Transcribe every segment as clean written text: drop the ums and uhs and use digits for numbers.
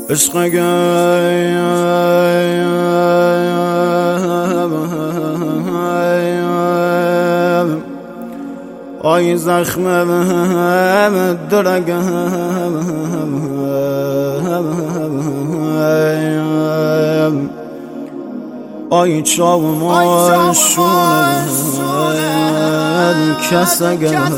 آی زخم درگم آی چاوم آشون کسگم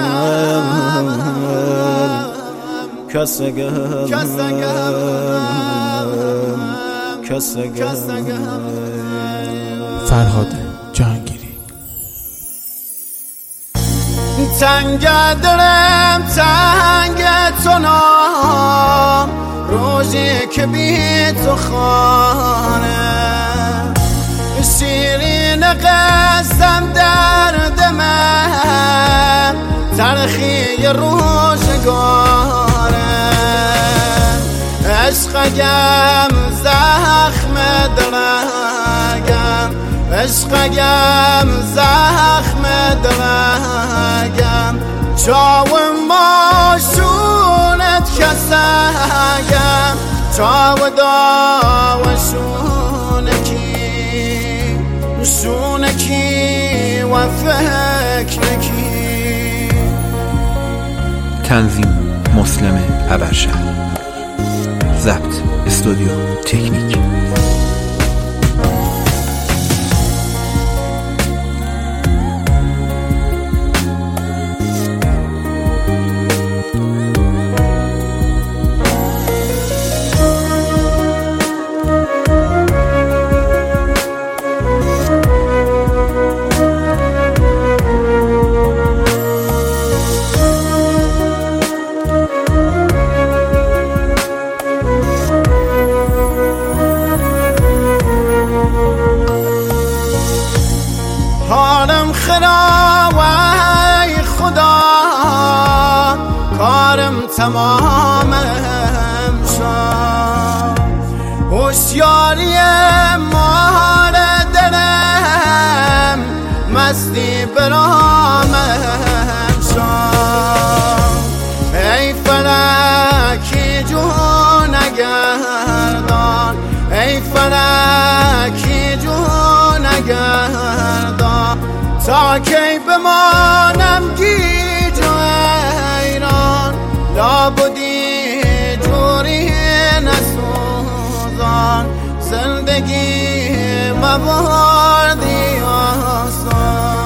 فرهاد جهانگیری. تنگ دلم تنگ تو نام روزی که بی تو خانه شیرین قسم درد من تلخی روزگاره عشقم زخم دلگم عشقم زخم دلگم چاو ماشونت کسگم چاو داوشونکی شونکی و فکرکی. تنظیم مسلم ابرشهر. ضبط استودیو تکنیک. حالم خرابه خدا کارم تمامم شد هوشیاری مال دلم مستی برامم شد ای فلکی جون گردان ای فلکی جون گردان تا کی بمانم گیج و حیران لابدی جوری نسوزان زندگی مباردی آسان.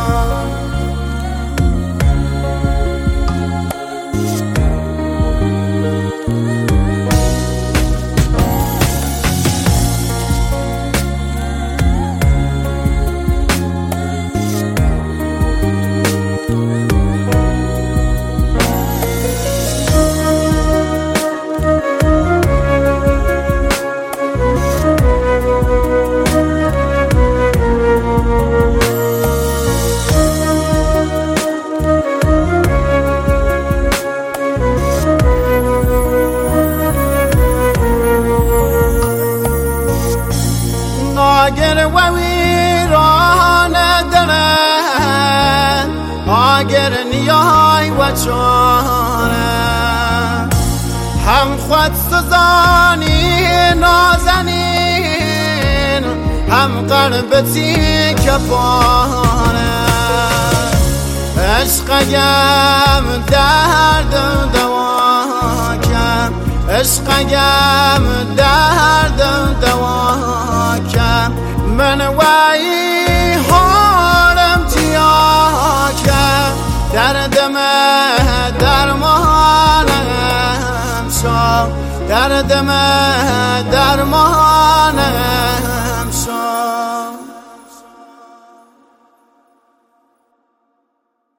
آگر و ویران دلم آگر نیای و چانه هم خود سزانی نازنین هم قلبتی کپانه عشقم درد دوا کم عشقم درد دوا کم من وای حالم تیا کم دردم درمانم شو دردم درمانم